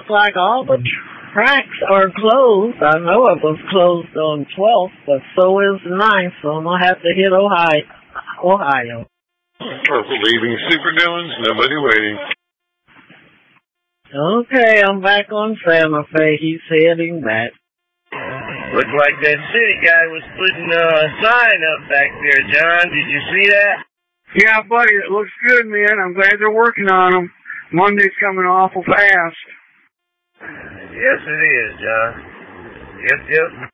like all the tracks are closed. I know it was closed on 12th, but so is 9th, so I'm going to have to hit Ohio. Leaving Superdoings, nobody waiting. Okay, I'm back on Santa Fe. He's heading back. Looked like that city guy was putting a sign up back there, John. Did you see that? Yeah, buddy, it looks good, man. I'm glad they're working on them. Monday's coming awful fast. Yes, it is, John. Yep.